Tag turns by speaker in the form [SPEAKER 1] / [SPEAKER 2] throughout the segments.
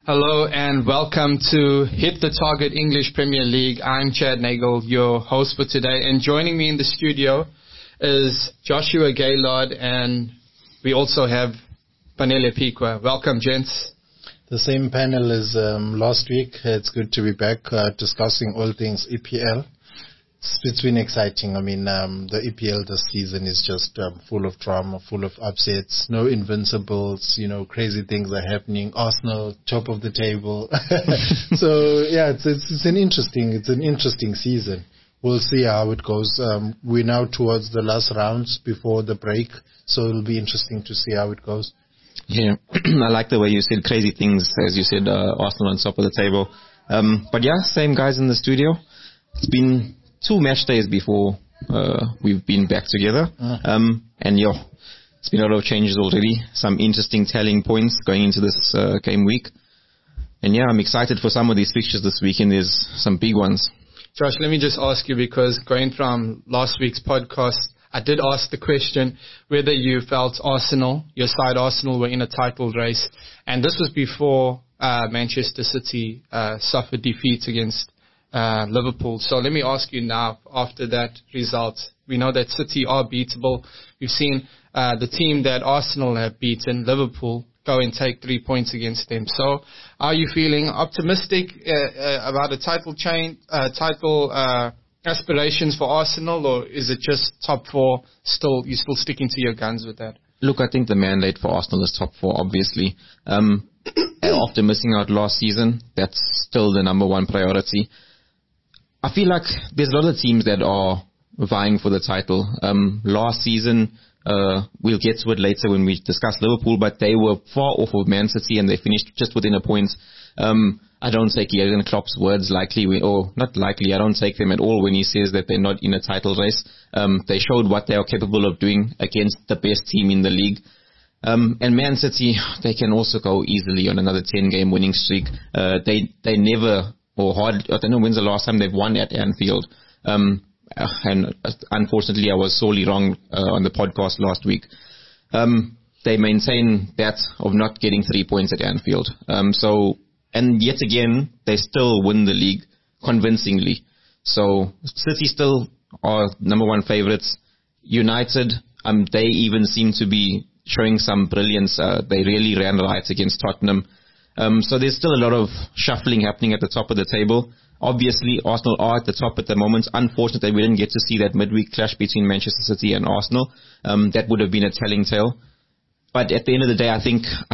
[SPEAKER 1] Hello and welcome to Hit the Target English Premier League. I'm Chad Nagel, your host for today, and joining me in the studio is Joshua Gaylord, and we also have Panele Piqua. Welcome, gents.
[SPEAKER 2] The same panel as last week. It's good to be back discussing all things EPL. It's been exciting. I mean, the EPL this season is just full of drama, full of upsets, no invincibles, crazy things are happening. Arsenal, top of the table. So, yeah, it's an interesting season. We'll see how it goes. We're now towards the last rounds before the break, so it'll be interesting to see how it goes.
[SPEAKER 3] Yeah, I like the way you said crazy things, as you said, Arsenal on top of the table. But yeah, same guys in the studio. It's been 2 match days before we've been back together. And yeah, it's been a lot of changes already. Some interesting telling points going into this game week. And yeah, I'm excited for some of these fixtures this weekend. There's some big ones.
[SPEAKER 1] Josh, let me just ask you, because going from last week's podcast, I did ask the question whether you felt your side Arsenal, were in a title race. And this was before Manchester City suffered defeat against Liverpool. So let me ask you now, after that result, we know that City are beatable. We've seen the team that Arsenal have beaten, Liverpool, go and take 3 points against them. So are you feeling optimistic about a title aspirations for Arsenal, or is it just top 4? You're still sticking to your guns with that?
[SPEAKER 3] Look, I think the mandate for Arsenal is top 4, obviously. After missing out last season, that's still the number 1 priority. I feel like there's a lot of teams that are vying for the title. Last season, we'll get to it later when we discuss Liverpool, but they were far off of Man City and they finished just within a point. I don't take Jurgen Klopp's words lightly, or not likely. I don't take them at all when he says that they're not in a title race. They showed what they are capable of doing against the best team in the league. And Man City, they can also go easily on another 10-game winning streak. They never, I don't know when's the last time they've won at Anfield. And unfortunately, I was sorely wrong on the podcast last week. They maintain that of not getting 3 points at Anfield. And yet again, they still win the league convincingly. So City still are number 1 favourites. United, they even seem to be showing some brilliance. They really ran right against Tottenham. So there's still a lot of shuffling happening at the top of the table. Obviously, Arsenal are at the top at the moment. Unfortunately, we didn't get to see that midweek clash between Manchester City and Arsenal. That would have been a telling tale. But at the end of the day, I think I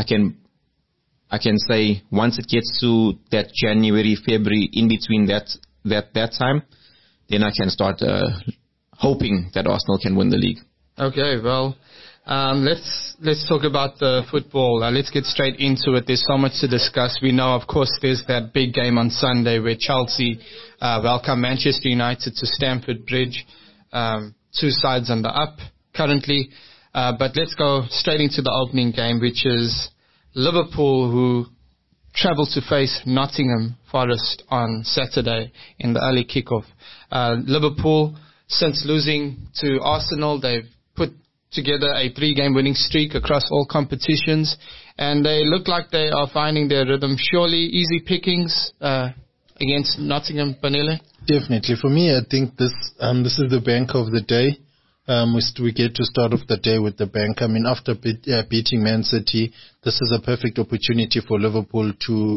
[SPEAKER 3] can say once it gets to that January, February, in between that time, then I can start hoping that Arsenal can win the league.
[SPEAKER 1] Okay, well, let's talk about the football. Let's get straight into it. There's so much to discuss. We know, of course, there's that big game on Sunday where Chelsea welcome Manchester United to Stamford Bridge. 2 sides on the up currently. But let's go straight into the opening game, which is Liverpool, who travel to face Nottingham Forest on Saturday in the early kickoff. Liverpool, since losing to Arsenal, they've put together a 3-game winning streak across all competitions, and they look like they are finding their rhythm. Surely easy pickings against Nottingham, Panele?
[SPEAKER 2] Definitely. For me, I think this is the bank of the day. We get to start off the day with the bank. I mean, after beating Man City, this is a perfect opportunity for Liverpool to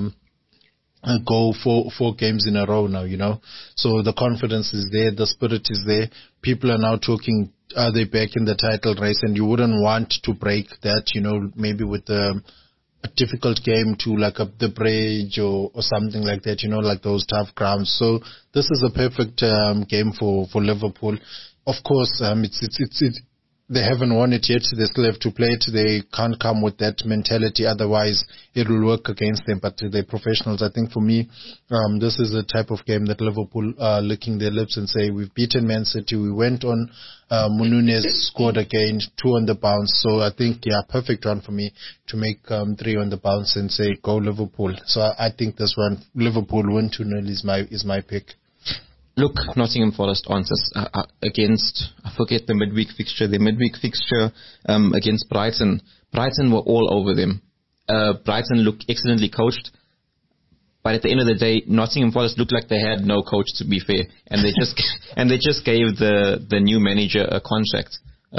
[SPEAKER 2] go for 4 games in a row now, So the confidence is there, the spirit is there. People are now talking, are they back in the title race? And you wouldn't want to break that, maybe with a difficult game to like up the bridge or something like that, like those tough grounds. So this is a perfect game for Liverpool. Of course, they haven't won it yet. They still have to play it. They can't come with that mentality. Otherwise, it will work against them. But they're professionals. I think for me, this is the type of game that Liverpool are licking their lips and say, we've beaten Man City. We went on. Nunez scored again, 2 on the bounce. So I think, perfect one for me to make 3 on the bounce and say, go Liverpool. So I think this one, Liverpool win 2-0 is my pick.
[SPEAKER 3] Look, Nottingham Forest answers against, I forget the midweek fixture, against Brighton. Brighton were all over them. Brighton looked excellently coached. But at the end of the day, Nottingham Forest looked like they had no coach, to be fair, and they just gave the new manager a contract.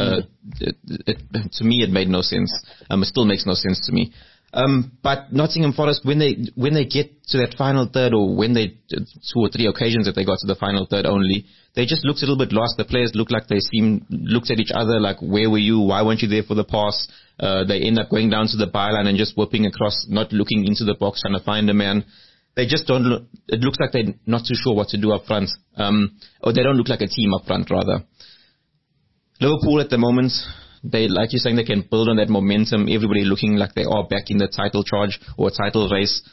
[SPEAKER 3] To me, it made no sense. It still makes no sense to me. But Nottingham Forest, when they get to that final third, or when they 2 or 3 occasions that they got to the final third only, they just looked a little bit lost. The players looked like looked at each other like, where were you? Why weren't you there for the pass? They end up going down to the byline and just whipping across, not looking into the box, trying to find a man. They just don't look, it looks like they're not too sure what to do up front. Or they don't look like a team up front, rather. Liverpool at the moment, they, like you're saying, they can build on that momentum. Everybody looking like they are back in the title charge or title race.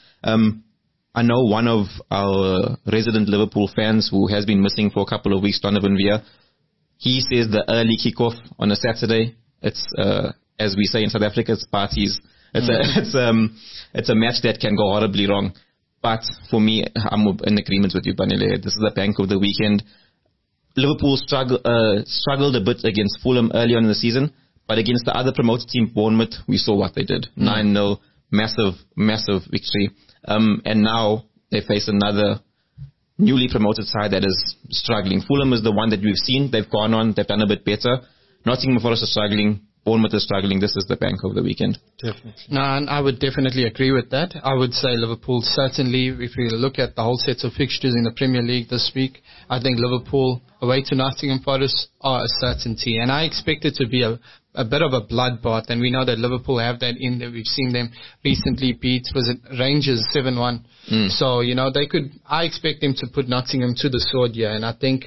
[SPEAKER 3] I know one of our resident Liverpool fans who has been missing for a couple of weeks, Donovan Villa. He says the early kickoff on a Saturday, it's, as we say in South Africa, it's parties. It's a match that can go horribly wrong. But for me, I'm in agreement with you, Banile. This is the bank of the weekend. Liverpool struggled a bit against Fulham early on in the season, but against the other promoted team, Bournemouth, we saw what they did. 9-0, massive victory. And now they face another newly promoted side that is struggling. Fulham is the one that we've seen. They've gone on. They've done a bit better. Nottingham Forest is struggling. Bournemouth is struggling. This is the bank of the weekend.
[SPEAKER 2] Definitely.
[SPEAKER 1] No, and I would definitely agree with that. I would say Liverpool certainly, if we look at the whole set of fixtures in the Premier League this week, I think Liverpool away to Nottingham Forest are a certainty. And I expect it to be a bit of a bloodbath. And we know that Liverpool have that in there. We've seen them recently beat, was it Rangers 7-1? So, I expect them to put Nottingham to the sword here. And I think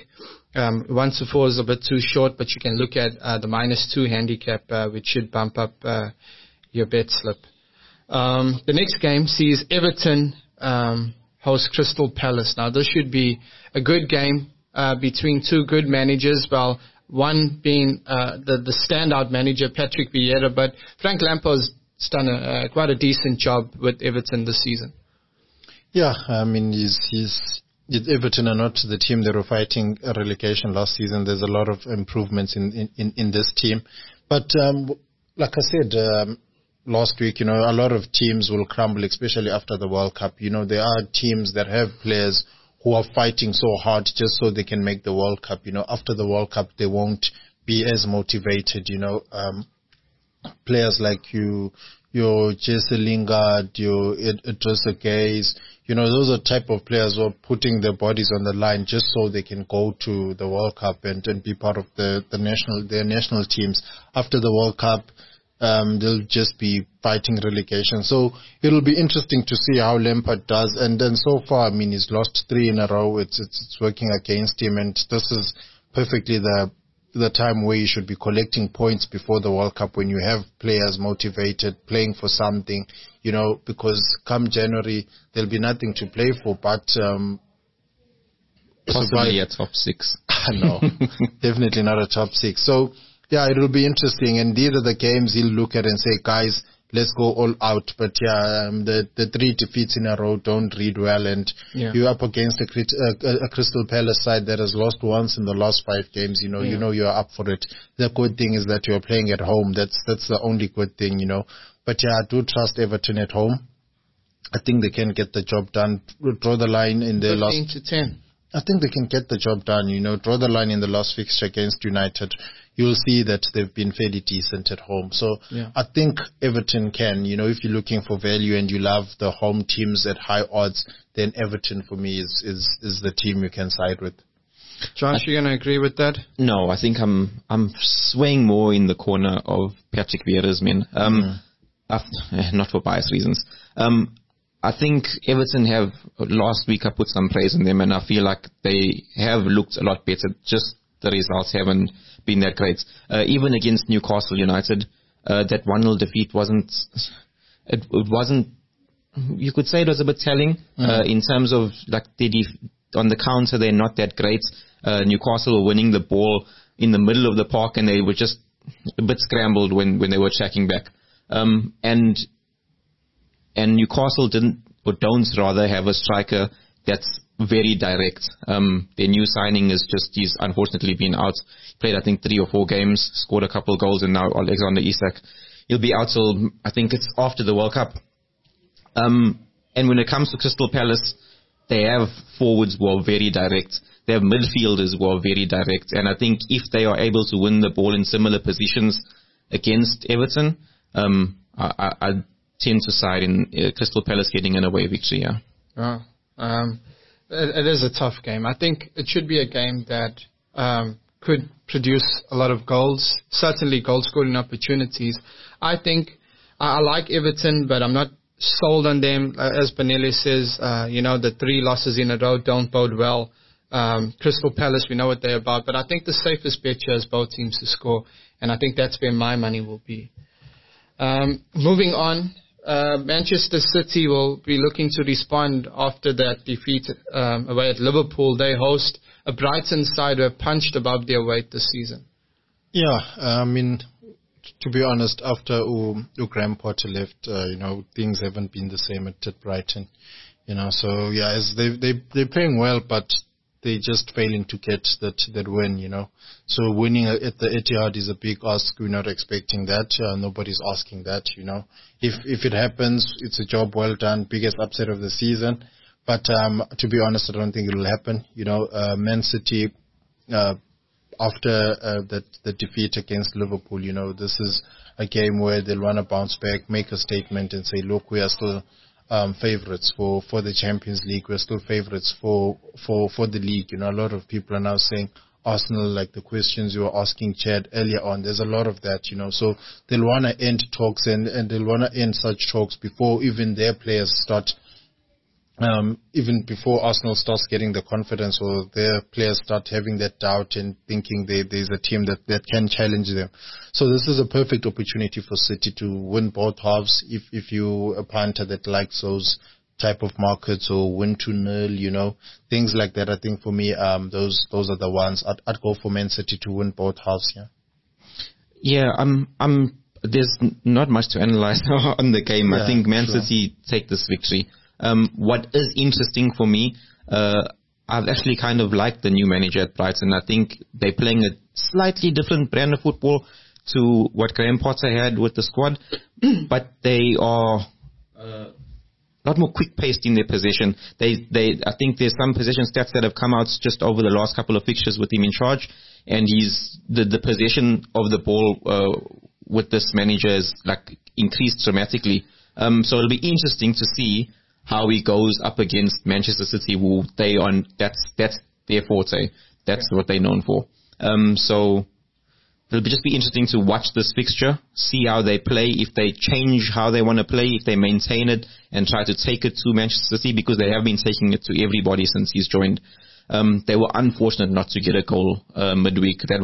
[SPEAKER 1] 1-4 is a bit too short, but you can look at the -2 handicap, which should bump up your bet slip. The next game sees Everton host Crystal Palace. Now, this should be a good game between two good managers. Well, one being the standout manager, Patrick Vieira, but Frank Lampard's done quite a decent job with Everton this season.
[SPEAKER 2] Yeah, I mean, Everton are not the team that were fighting relegation last season. There's a lot of improvements in this team. But like I said last week, a lot of teams will crumble, especially after the World Cup. There are teams that have players who are fighting so hard just so they can make the World Cup. After the World Cup, they won't be as motivated. Players like your Jesse Lingard, your Idrissa Gueye, those are type of players who are putting their bodies on the line just so they can go to the World Cup and be part of their national teams. After the World Cup, they'll just be fighting relegation. So it'll be interesting to see how Lampard does. And then so far, I mean, he's lost 3 in a row. It's working against him, and this is perfectly the time where you should be collecting points before the World Cup, when you have players motivated, playing for something, because come January, there'll be nothing to play for, but
[SPEAKER 3] possibly a top 6.
[SPEAKER 2] No, definitely not a top 6. So, yeah, it'll be interesting, and these are the games he'll look at and say, guys, let's go all out. But yeah, the 3 defeats in a row don't read well, and you're up against a Crystal Palace side that has lost once in the last 5 games. You're up for it. The good thing is that you're playing at home. That's the only good thing, But yeah, I do trust Everton at home. I think they can get the job done. Draw the line in the
[SPEAKER 1] 15 to 10.
[SPEAKER 2] I think they can get the job done. Draw the line in the last fixture against United. You'll see that they've been fairly decent at home. So I think Everton can, if you're looking for value and you love the home teams at high odds, then Everton for me is the team you can side with.
[SPEAKER 1] Josh, you going to agree with that?
[SPEAKER 3] No, I think I'm swaying more in the corner of Patrick Vieira's men. Not for bias reasons. I think Everton have, last week I put some praise on them, and I feel like they have looked a lot better. Just the results haven't been that great. Even against Newcastle United, that 1-0 defeat wasn't, you could say it was a bit telling, in terms of like on the counter, they're not that great. Newcastle were winning the ball in the middle of the park, and they were just a bit scrambled when they were tracking back. And Newcastle don't have a striker that's very direct. Their new signing he's unfortunately been out. Played, I think, 3 or 4 games, scored a couple goals, and now Alexander Isak. He'll be out till, I think it's after the World Cup. And when it comes to Crystal Palace, they have forwards who are very direct. They have midfielders who are very direct. And I think if they are able to win the ball in similar positions against Everton, I tend to side in Crystal Palace getting an away victory, yeah.
[SPEAKER 1] It is a tough game. I think it should be a game that could produce a lot of goals, certainly goal-scoring opportunities. I think I like Everton, but I'm not sold on them. As Benele says, the 3 losses in a row don't bode well. Crystal Palace, we know what they're about, but I think the safest bet here is both teams to score, and I think that's where my money will be. Moving on, Manchester City will be looking to respond after that defeat away at Liverpool. They host a Brighton side who have punched above their weight this season. Yeah,
[SPEAKER 2] I mean, to be honest, after Graham Potter left, things haven't been the same at Brighton. So yeah, they're playing well, but they just failing to get that win. So winning at the Etihad is a big ask. We're not expecting that. Nobody's asking that. If it happens, it's a job well done. Biggest upset of the season. But to be honest, I don't think it will happen. Man City, after the defeat against Liverpool, this is a game where they'll want to bounce back, make a statement, and say, look, we are still favorites for the Champions League. We're still favorites for the league. A lot of people are now saying Arsenal, like the questions you were asking Chad earlier on. There's a lot of that, so they'll want to end talks and they'll want to end such talks before even their players start. Even before Arsenal starts getting the confidence or their players start having that doubt and thinking there's a team that can challenge them. So this is a perfect opportunity for City to win both halves if you a punter that likes those type of markets, or win 2-0, things like that. I think for me, those are the ones I'd go for Man City to win both halves.
[SPEAKER 3] Yeah, there's not much to analyze on the game. Yeah, I think Man City take this victory. What is interesting for me, I've actually kind of liked the new manager at Brighton. I think they're playing a slightly different brand of football to what Graham Potter had with the squad, but they are a lot more quick-paced in their possession. I think there's some possession stats that have come out just over the last couple of fixtures with him in charge, and the possession of the ball with this manager is increased dramatically. So it'll be interesting to see how he goes up against Manchester City, who that's their forte. That's what they're known for. So it'll just be interesting to watch this fixture, see how they play, if they change how they want to play, if they maintain it and try to take it to Manchester City, because they have been taking it to everybody since he's joined. They were unfortunate not to get a goal midweek. That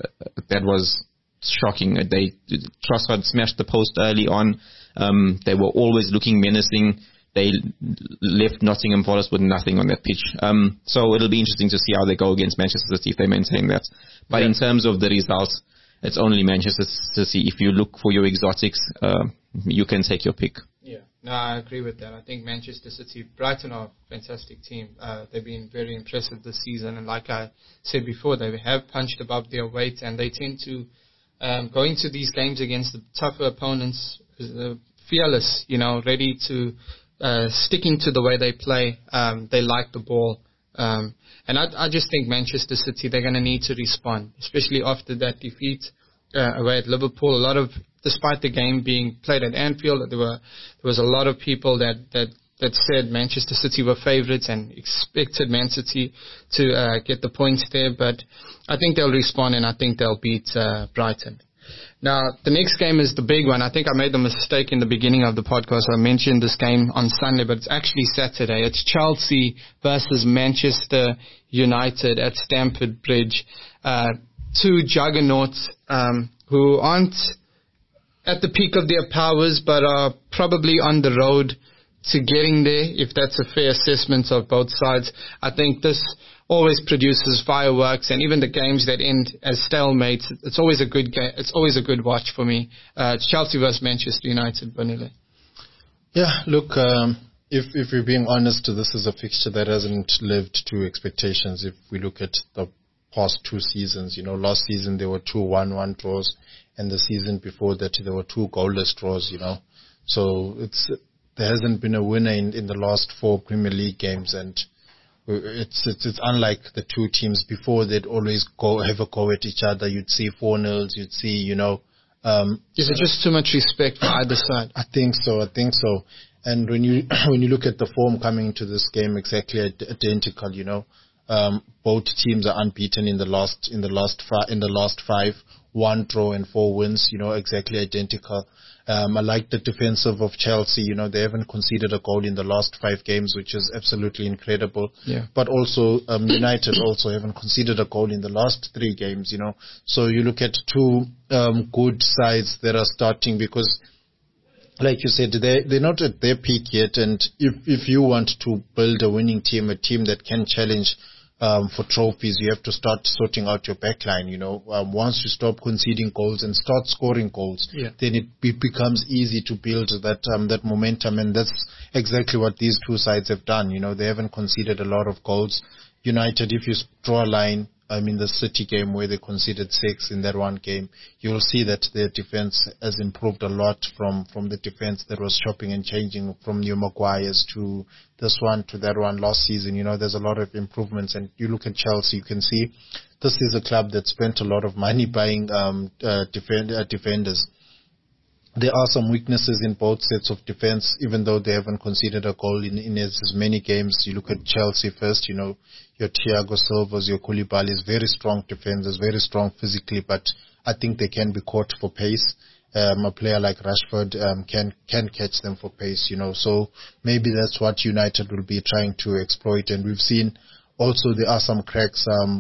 [SPEAKER 3] was shocking. Trossard smashed the post early on. They were always looking menacing. They left Nottingham Forest with nothing on that pitch. So it'll be interesting to see how they go against Manchester City if they maintain that. But in terms of the results, it's only Manchester City. If you look for your exotics, you can take your pick.
[SPEAKER 1] Yeah, no, I agree with that. I think Manchester City, Brighton are a fantastic team. They've been very impressive this season. And like I said before, they have punched above their weight, and they tend to go into these games against the tougher opponents fearless, ready to sticking to the way they play. They like the ball. And I just think Manchester City, they're going to need to respond, especially after that defeat away at Liverpool. Despite the game being played at Anfield, there was a lot of people that said Manchester City were favourites and expected Man City to get the points there. But I think they'll respond, and I think they'll beat Brighton. Now, the next game is the big one. I think I made the mistake in the beginning of the podcast. I mentioned this game on Sunday, but it's actually Saturday. It's Chelsea versus Manchester United at Stamford Bridge. Two juggernauts who aren't at the peak of their powers, but are probably on the road to getting there, if that's a fair assessment of both sides. I think this always produces fireworks, and even the games that end as stalemates, it's always a good game. It's always a good watch for me. It's Chelsea versus Manchester United, Bonile.
[SPEAKER 2] Yeah, look, if we're being honest, this is a fixture that hasn't lived to expectations. If we look at the past 2 seasons, last season there were 2 1-1 draws, and the season before that there were 2 goalless draws. So there hasn't been a winner in the last 4 Premier League games, and it's unlike the two teams before. They'd always have a go at each other. You'd see 4-0s. You'd see,
[SPEAKER 1] is it just too much respect for either side?
[SPEAKER 2] I think so. And when you look at the form coming into this game, exactly identical. Both teams are unbeaten in the last 5, 1 draw and 4 wins. Exactly identical. I like the defensive of Chelsea. They haven't conceded a goal in the last 5 games, which is absolutely incredible.
[SPEAKER 1] Yeah.
[SPEAKER 2] But also, United also haven't conceded a goal in the last 3 games, So you look at 2 good sides that are starting, because, like you said, they're not at their peak yet. And if you want to build a winning team, a team that can challenge for trophies, you have to start sorting out your backline. Once you stop conceding goals and start scoring goals, then it becomes easy to build that momentum, and that's exactly what these 2 sides have done. They haven't conceded a lot of goals. United, if you draw a line, the City game where they conceded 6 in that one game, you'll see that their defense has improved a lot from the defense that was chopping and changing from New Maguire's to this one to that one last season. There's a lot of improvements, and you look at Chelsea, you can see this is a club that spent a lot of money buying defenders. There are some weaknesses in both sets of defense, even though they haven't conceded a goal in as many games. You look at Chelsea first, your Thiago Silva's, your Koulibaly's, very strong defenders, very strong physically, but I think they can be caught for pace. A player like Rashford can catch them for pace, So maybe that's what United will be trying to exploit. And we've seen also there are some cracks.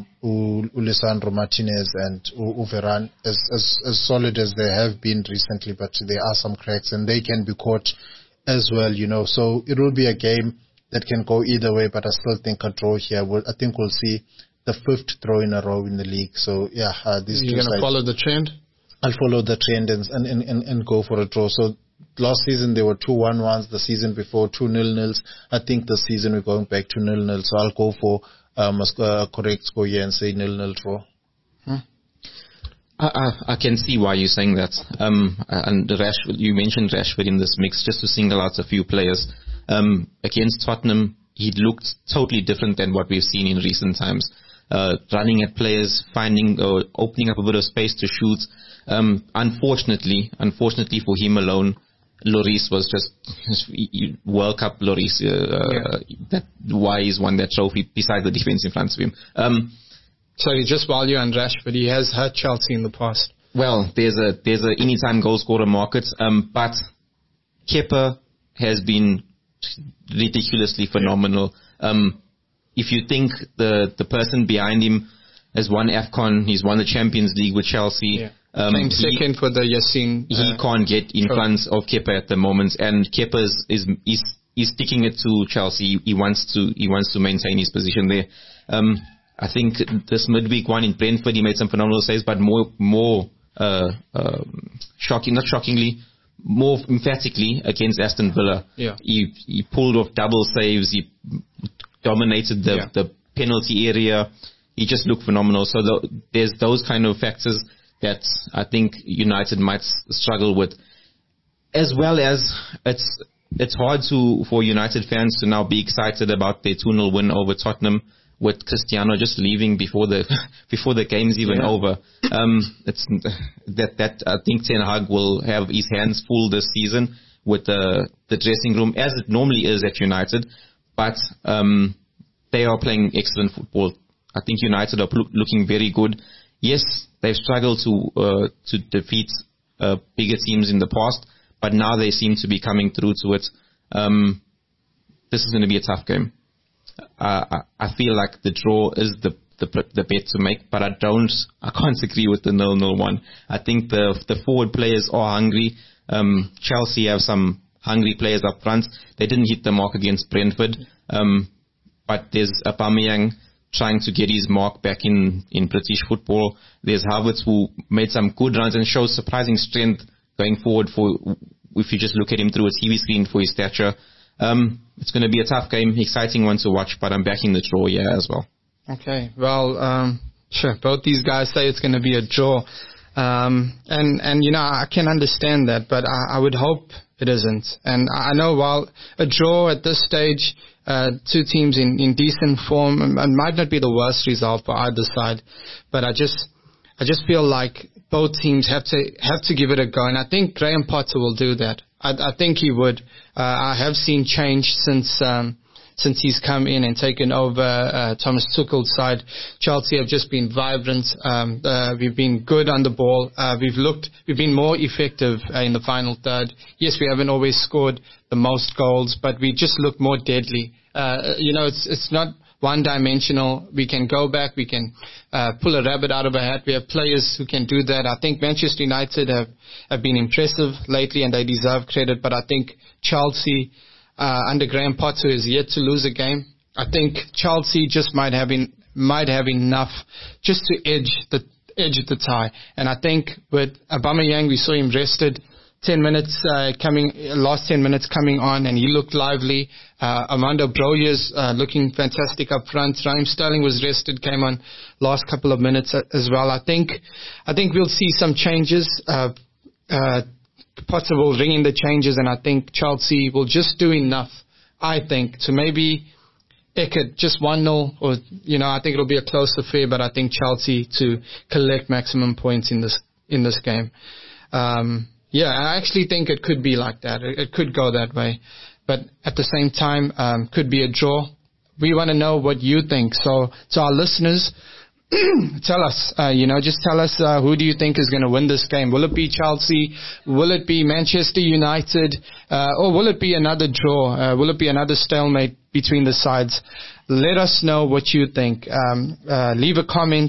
[SPEAKER 2] Lisandro Martinez and Varane, as solid as they have been recently, but there are some cracks, and they can be caught as well, So it will be a game that can go either way, but I still think a draw here. I think we'll see the 5th draw in a row in the league. So yeah, these two sides.
[SPEAKER 1] You're going to follow the trend?
[SPEAKER 2] I'll follow the trend and go for a draw. So last season there were 2 1-1s, the season before 2 0-0s. I think this season we're going back to 0-0. So I'll go for a correct score here and say 0-0 draw.
[SPEAKER 3] I can see why you're saying that. And Rashford, you mentioned Rashford in this mix, just to single out a few players. Against Tottenham, he looked totally different than what we've seen in recent times. Running at players, opening up a bit of space to shoot. Unfortunately for him alone, Lloris was just World Cup Lloris. That why he's won that trophy besides the defense in front of him.
[SPEAKER 1] Sorry, just while you're on Rashford, he has hurt Chelsea in the past.
[SPEAKER 3] Well, there's a anytime goal scorer market, but Kepa has been ridiculously phenomenal. If you think the person behind him has won AFCON, he's won the Champions League with Chelsea.
[SPEAKER 1] Came second for the Yassin.
[SPEAKER 3] He can't get in front of Kepa at the moment, and Kepa is sticking it to Chelsea. He wants to maintain his position there. I think this midweek one in Brentford, he made some phenomenal saves, but more more emphatically against Aston Villa.
[SPEAKER 1] Yeah.
[SPEAKER 3] He pulled off double saves. He dominated the penalty area. He just looked phenomenal. So there's those kind of factors that I think United might struggle with, as well as it's hard for United fans to now be excited about their 2-0 win over Tottenham, with Cristiano just leaving before the game's even over. It's that I think Ten Hag will have his hands full this season with the dressing room, as it normally is at United. But they are playing excellent football. I think United are looking very good. Yes, they've struggled to defeat bigger teams in the past, but now they seem to be coming through to it. This is going to be a tough game. I feel like the draw is the bet to make, but I can't agree with the 0-0 one. I think the forward players are hungry. Chelsea have some hungry players up front. They didn't hit the mark against Brentford, but there's Aubameyang trying to get his mark back in British football. There's Havertz, who made some good runs and shows surprising strength going forward if you just look at him through a TV screen for his stature. It's going to be a tough game, exciting one to watch, but I'm backing the draw here as well.
[SPEAKER 1] Okay, well, sure. Both these guys say it's going to be a draw, and I can understand that, but I would hope It isn't. And I know while a draw at this stage, two teams in decent form, it might not be the worst result for either side, but I just feel like both teams have to give it a go, and I think Graham Potter will do that. I think he would. I have seen change since he's come in and taken over Thomas Tuchel's side. Chelsea have just been vibrant. We've been good on the ball. We've been more effective in the final third. Yes, we haven't always scored the most goals, but we just look more deadly. It's not one-dimensional. We can go back. We can pull a rabbit out of a hat. We have players who can do that. I think Manchester United have been impressive lately, and they deserve credit. But I think Chelsea, under Graham Potter, is yet to lose a game. I think Chelsea just might have enough just to edge the tie. And I think with Aubameyang, we saw him rested. 10 minutes last 10 minutes coming on, and he looked lively. Armando Broja's looking fantastic up front. Raheem Sterling was rested, came on last couple of minutes as well. I think we'll see some changes. Potter will ring in the changes, and I think Chelsea will just do enough, I think, to maybe eke it just 1-0, or I think it'll be a close affair, but I think Chelsea to collect maximum points in this game. Yeah, I actually think it could be like that. It could go that way. But at the same time, could be a draw. We want to know what you think. So to our listeners, tell us, just tell us who do you think is going to win this game. Will it be Chelsea? Will it be Manchester United? Or will it be another draw? Will it be another stalemate between the sides? Let us know what you think. Leave a comment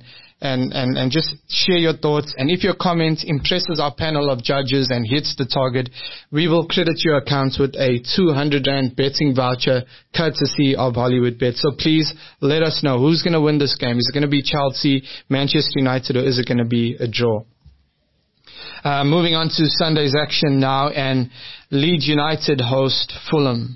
[SPEAKER 1] and just share your thoughts. And if your comment impresses our panel of judges and hits the target, we will credit your account with a 200 Rand betting voucher courtesy of Hollywood Bet. So please let us know who's going to win this game. Is it going to be Chelsea, Manchester United, or is it going to be a draw? Moving on to Sunday's action now, and Leeds United host Fulham.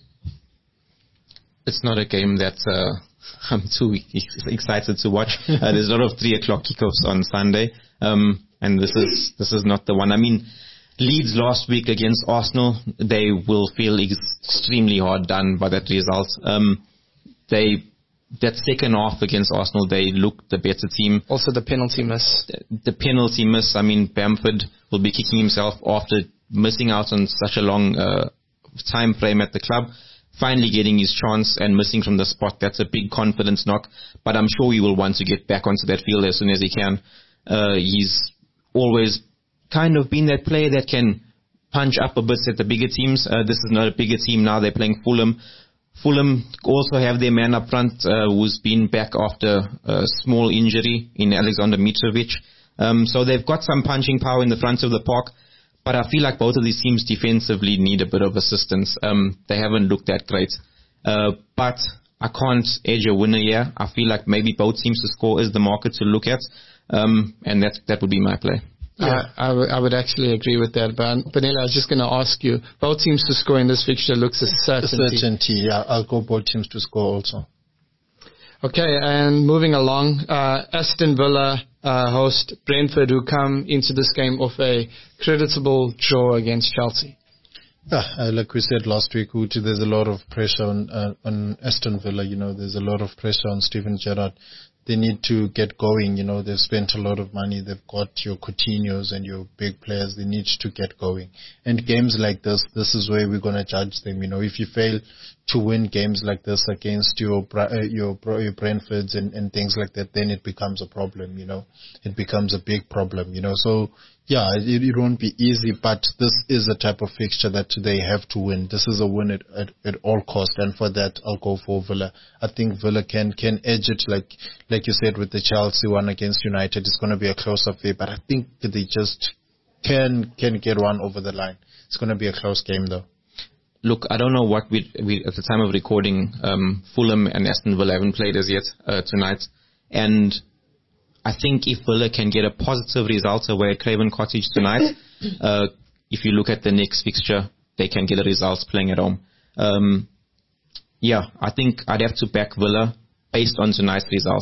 [SPEAKER 3] It's not a game that I'm too excited to watch. There's a lot of 3 o'clock kickoffs on Sunday, and this is not the one. I mean, Leeds last week against Arsenal, they will feel extremely hard done by that result. That second half against Arsenal, they looked the better team.
[SPEAKER 1] Also the penalty miss.
[SPEAKER 3] The penalty miss. I mean, Bamford will be kicking himself after missing out on such a long time frame at the club. Finally getting his chance and missing from the spot, that's a big confidence knock. But I'm sure he will want to get back onto that field as soon as he can. He's always kind of been that player that can punch up a bit at the bigger teams. This is not a bigger team now. They're playing Fulham. Fulham also have their man up front who's been back after a small injury in Alexander Mitrovic. So they've got some punching power in the front of the park. But I feel like both of these teams defensively need a bit of assistance. They haven't looked that great. But I can't edge a winner here. I feel like maybe both teams to score is the market to look at. And that would be my play.
[SPEAKER 1] Yeah, I would actually agree with that. But Benela, I was just going to ask you, both teams to score in this fixture looks a certainty.
[SPEAKER 2] Yeah. I'll go both teams to score also.
[SPEAKER 1] Okay, and moving along, Aston Villa host Brentford, who come into this game off a creditable draw against Chelsea.
[SPEAKER 2] Like we said last week, Uti, there's a lot of pressure on Aston Villa. There's a lot of pressure on Steven Gerrard. They need to get going. They've spent a lot of money. They've got your Coutinhos and your big players. They need to get going. And games like this is where we're going to judge them. If you fail to win games like this against your Brentfords and things like that, then it becomes a problem. It becomes a big problem. So yeah, it won't be easy, but this is a type of fixture that they have to win. This is a win at all costs, and for that, I'll go for Villa. I think Villa can edge it, like you said, with the Chelsea one against United. It's going to be a close affair, but I think they just can get one over the line. It's going to be a close game, though.
[SPEAKER 3] Look, I don't know what we at the time of recording, Fulham and Aston Villa haven't played as yet tonight, and I think if Villa can get a positive result away at Craven Cottage tonight, if you look at the next fixture, they can get a result playing at home. Yeah, I think I'd have to back Villa based on tonight's results.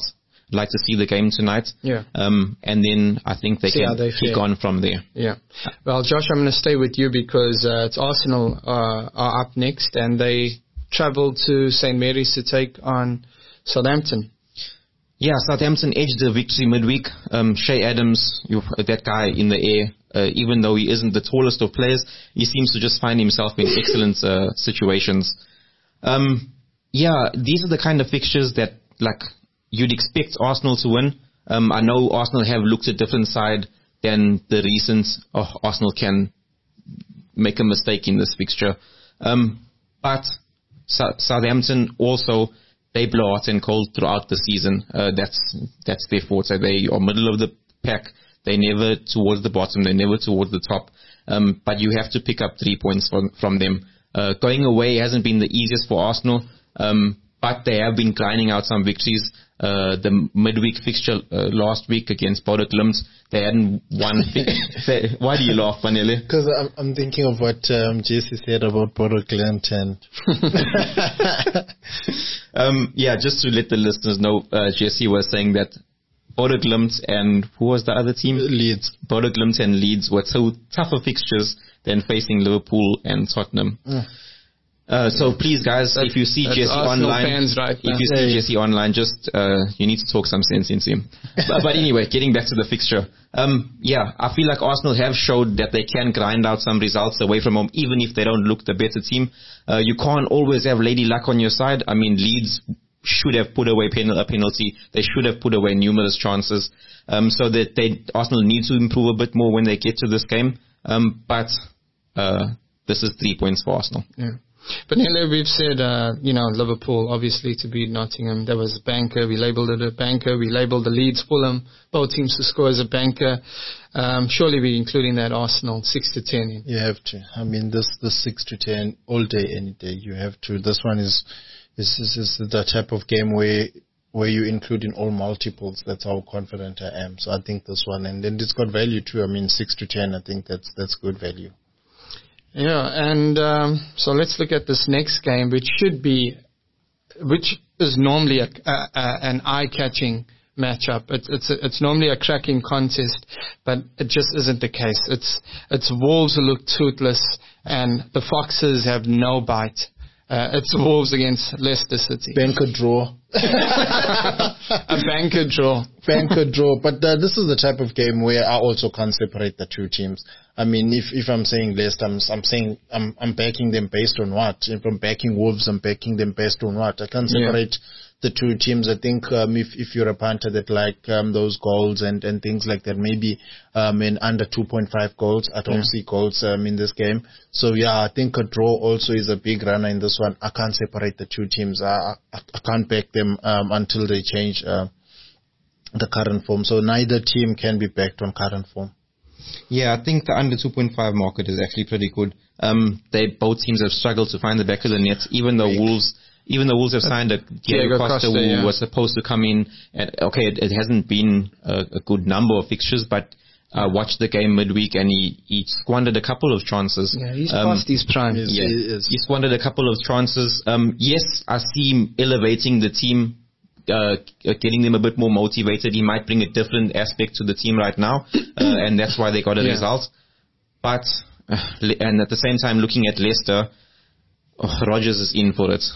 [SPEAKER 3] like to see the game tonight.
[SPEAKER 1] Yeah.
[SPEAKER 3] And then I think they
[SPEAKER 1] See how
[SPEAKER 3] can
[SPEAKER 1] they
[SPEAKER 3] kick
[SPEAKER 1] fare.
[SPEAKER 3] on from there.
[SPEAKER 1] Yeah. Well, Josh, I'm going to stay with you because it's Arsenal are up next, and they travel to St. Mary's to take on Southampton.
[SPEAKER 3] Yeah, Southampton edged the victory midweek. Shea Adams, that guy in the air, even though he isn't the tallest of players, he seems to just find himself in excellent situations. Yeah, these are the kind of fixtures that you'd expect Arsenal to win. I know Arsenal have looked a different side than the recent. Arsenal can make a mistake in this fixture. But Southampton also, they blow hot and cold throughout the season. That's their forte. They are middle of the pack. They're never towards the bottom. They're never towards the top. But you have to pick up 3 points from them. Going away hasn't been the easiest for Arsenal. But they have been grinding out some victories. The midweek fixture last week against Bodo Glimt, they hadn't won. Why do you laugh, Vanille?
[SPEAKER 2] Because I'm thinking of what Jesse said about Bodo Glimt and
[SPEAKER 3] yeah, just to let the listeners know, Jesse was saying that Bodo Glimt and who was the other team?
[SPEAKER 2] Leeds.
[SPEAKER 3] Bodo Glimt and Leeds were two tougher fixtures than facing Liverpool and Tottenham. So please, guys, if you see Jesse online, Jesse online, just you need to talk some sense into him. But anyway, getting back to the fixture, yeah, I feel like Arsenal have showed that they can grind out some results away from home, even if they don't look the better team. You can't always have Lady Luck on your side. I mean, Leeds should have put away a penalty. They should have put away numerous chances. So that Arsenal need to improve a bit more when they get to this game. But this is 3 points for Arsenal.
[SPEAKER 1] Yeah. But Nele, we've said, Liverpool, obviously, to beat Nottingham. There was a banker. We labelled it a banker. We labelled the Leeds, Fulham, both teams to score as a banker. Surely we're including that Arsenal 6-10 in.
[SPEAKER 2] You have to. I mean, this 6-10 all day, any day. You have to. This one is the type of game where you include in all multiples. That's how confident I am. So I think this one, and then it's got value too. I mean, 6-10. I think that's good value.
[SPEAKER 1] Yeah, and so let's look at this next game, which is normally an eye-catching matchup. It's normally a cracking contest, but it just isn't the case. It's Wolves who look toothless, and the Foxes have no bite. It's Wolves against Leicester City.
[SPEAKER 2] Banker draw.
[SPEAKER 1] A banker draw.
[SPEAKER 2] Banker draw. But this is the type of game where I also can't separate the two teams. I mean, if I'm saying Leicester, I'm saying I'm backing them based on what? If I'm backing Wolves, I'm backing them based on what? I can't separate the two teams. I think if you're a punter that like those goals and things like that, maybe in under 2.5 goals, I don't see goals in this game. So yeah, I think a draw also is a big runner in this one. I can't separate the two teams. I can't back them until they change the current form. So neither team can be backed on current form.
[SPEAKER 3] Yeah, I think the under 2.5 market is actually pretty good. Both teams have struggled to find the back of the net, even though Wolves have signed a Diego Costa who was supposed to come in. And, okay, it hasn't been a good number of fixtures, but watched the game midweek and he squandered a couple of chances.
[SPEAKER 1] Yeah, he's past his prime.
[SPEAKER 3] He squandered a couple of chances. Yes, I see him elevating the team, getting them a bit more motivated. He might bring a different aspect to the team right now, and that's why they got a result. But, and at the same time, looking at Leicester, Rodgers is in for it.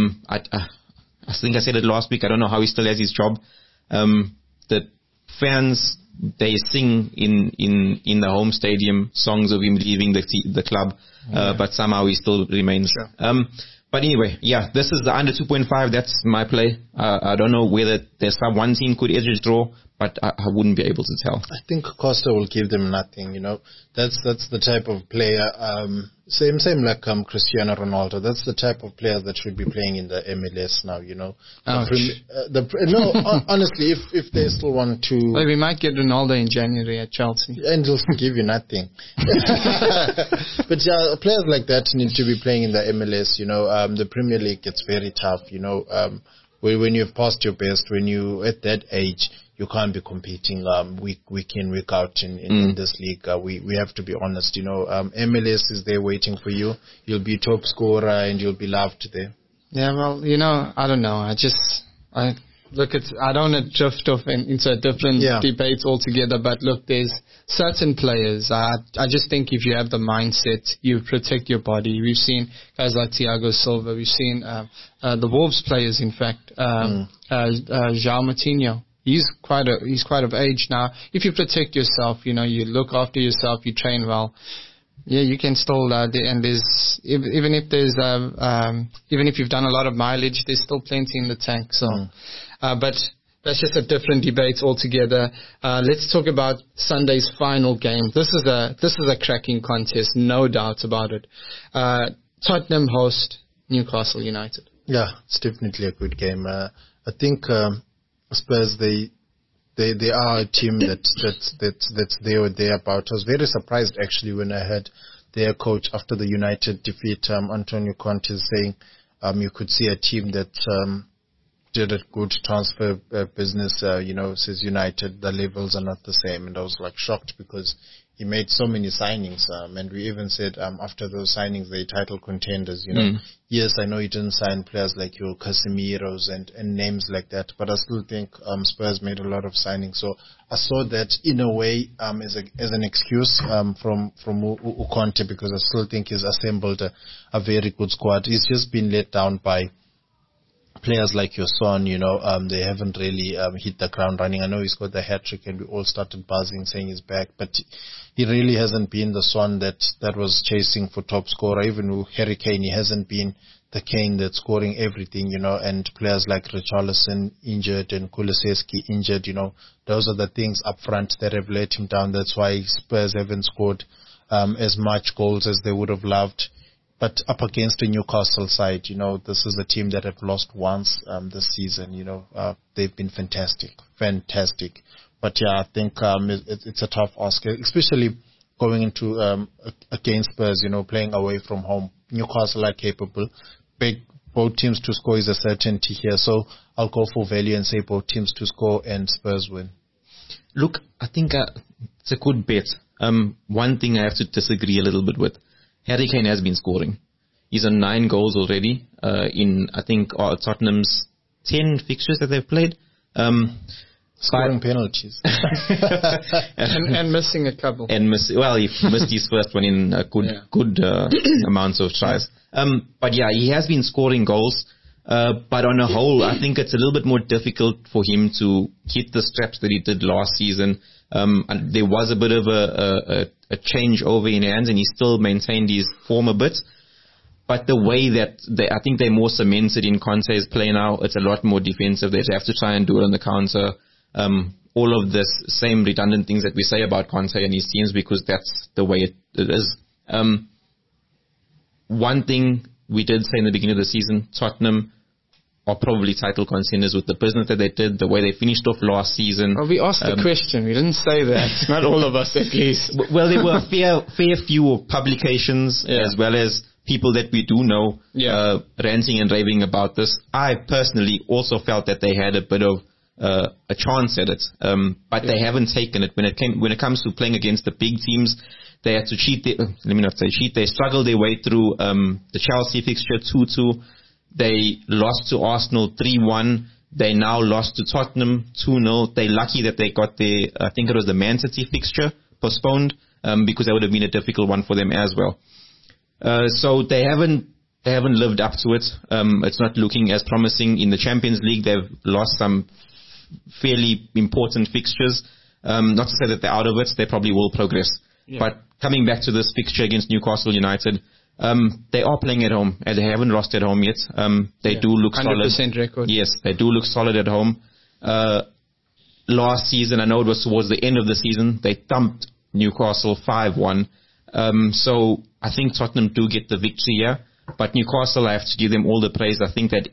[SPEAKER 3] I think I said it last week. I don't know how he still has his job. The fans, they sing in the home stadium songs of him leaving the club, but somehow he still remains. Sure. But anyway, yeah, this is the under 2.5. That's my play. I don't know whether there's one team could edge a draw, but I wouldn't be able to tell.
[SPEAKER 2] I think Costa will give them nothing. That's the type of player. Same like Cristiano Ronaldo. That's the type of player that should be playing in the MLS now. Honestly, if they still want to,
[SPEAKER 1] well, we might get Ronaldo in January at Chelsea,
[SPEAKER 2] and he'll give you nothing. But yeah, players like that need to be playing in the MLS. The Premier League gets very tough. When you've passed your best, when you at that age, you can't be competing week in, week out in this league. We have to be honest. MLS is there waiting for you. You'll be top scorer and you'll be loved there.
[SPEAKER 1] Yeah, well, I don't know. Look, I don't want to drift off into a different debate altogether, but look, there's certain players. I just think if you have the mindset, you protect your body. We've seen guys like Thiago Silva. We've seen the Wolves players, in fact, João Moutinho. He's quite of age now. If you protect yourself, you look after yourself, you train well. Yeah, you can still, and there's, even if you've done a lot of mileage, there's still plenty in the tank. So, but that's just a different debate altogether. Let's talk about Sunday's final game. This is a cracking contest, no doubt about it. Tottenham host Newcastle United.
[SPEAKER 2] Yeah, it's definitely a good game. I think Spurs, they are a team that's there or thereabout. I was very surprised actually when I heard their coach after the United defeat, Antonio Conte, saying you could see a team that did a good transfer business. Says United, the levels are not the same, and I was like shocked because he made so many signings, and we even said after those signings they're title contenders. Yes, I know he didn't sign players like your Casemiros and names like that, but I still think Spurs made a lot of signings. So I saw that in a way as an excuse from Conte, because I still think he's assembled a very good squad. He's just been let down by players like your son, they haven't really hit the ground running. I know he's got the hat-trick and we all started buzzing saying he's back, but he really hasn't been the son that was chasing for top scorer. Even with Harry Kane, he hasn't been the Kane that's scoring everything, and players like Richarlison injured and Kulusevski injured, those are the things up front that have let him down. That's why Spurs haven't scored as much goals as they would have loved. But up against the Newcastle side, this is a team that have lost once this season. They've been fantastic. But yeah, I think it's a tough ask, especially going into against Spurs. Playing away from home. Newcastle are capable. Both teams to score is a certainty here. So I'll go for value and say both teams to score and Spurs win.
[SPEAKER 3] Look, I think it's a good bet. One thing I have to disagree a little bit with. Harry Kane has been scoring. He's on 9 goals already in, I think, Tottenham's 10 fixtures that they've played.
[SPEAKER 2] Scoring penalties.
[SPEAKER 1] and missing a couple.
[SPEAKER 3] He missed his first one in a good amounts of tries. But yeah, he has been scoring goals. But on a whole, I think it's a little bit more difficult for him to hit the straps that he did last season. And there was a bit of a change over in hands, and he still maintained his form a bit. But the way that I think they're more cemented in Conte's play now, it's a lot more defensive. They have to try and do it on the counter. All of this same redundant things that we say about Conte and his teams, because that's the way it is. One thing we did say in the beginning of the season, Tottenham are probably title contenders with the business that they did, the way they finished off last season.
[SPEAKER 1] Well, we asked the question. We didn't say that. Not all of us, at least.
[SPEAKER 3] Well, there were a fair few publications as well as people that we do know ranting and raving about this. I personally also felt that they had a bit of a chance at it, but they haven't taken it. When it comes to playing against the big teams, they had to cheat. They struggled their way through the Chelsea fixture 2-2. They lost to Arsenal 3-1. They now lost to Tottenham 2-0. They're lucky that they got I think it was the Man City fixture postponed, because that would have been a difficult one for them as well. So they haven't lived up to it. It's not looking as promising in the Champions League. They've lost some fairly important fixtures. Not to say that they're out of it. They probably will progress. Yeah. But coming back to this fixture against Newcastle United, they are playing at home, and they haven't lost at home yet. They do look
[SPEAKER 1] 100%
[SPEAKER 3] solid.
[SPEAKER 1] Record.
[SPEAKER 3] Yes, they do look solid at home. Last season, I know it was towards the end of the season, they thumped Newcastle 5-1. So I think Tottenham do get the victory here, but Newcastle, I have to give them all the praise. I think that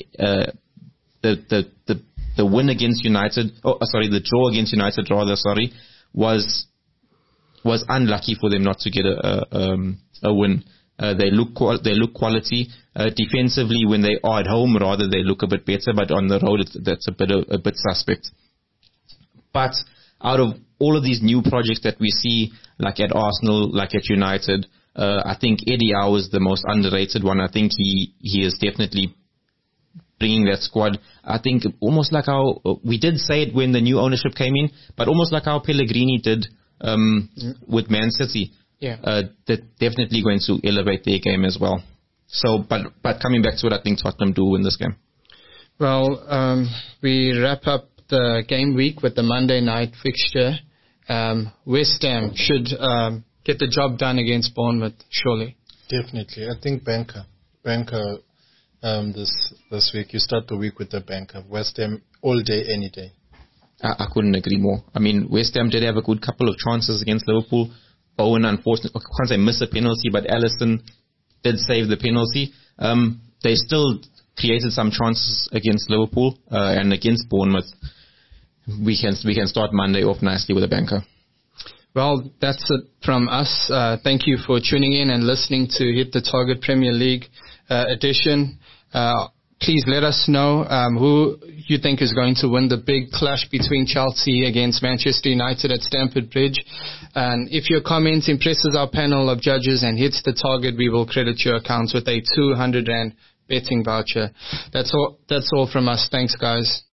[SPEAKER 3] the win against United, the draw against United was unlucky for them not to get a win. They look quality. Defensively, when they are at home, rather they look a bit better, but on the road that's a bit suspect. But out of all of these new projects that we see, like at Arsenal, like at United, I think Eddie Howe is the most underrated one. I think he is definitely bringing that squad. I think almost like how we did say it when the new ownership came in, but almost like how Pellegrini did with Man City.
[SPEAKER 1] Yeah.
[SPEAKER 3] They're definitely going to elevate their game as well. So, but coming back to what I think Tottenham do in this game.
[SPEAKER 1] Well, we wrap up the game week with the Monday night fixture. West Ham should get the job done against Bournemouth, surely.
[SPEAKER 2] Definitely. I think banker this week. You start the week with the banker. West Ham all day, any day.
[SPEAKER 3] I couldn't agree more. I mean, West Ham did have a good couple of chances against Liverpool. Bowen, unfortunately, I can't say missed a penalty, but Alisson did save the penalty. They still created some chances against Liverpool and against Bournemouth. We can start Monday off nicely with a banker.
[SPEAKER 1] Well, that's it from us. Thank you for tuning in and listening to Hit the Target Premier League edition. Please let us know who you think is going to win the big clash between Chelsea against Manchester United at Stamford Bridge. And if your comment impresses our panel of judges and hits the target, we will credit your accounts with a 200 rand betting voucher. That's all from us. Thanks, guys.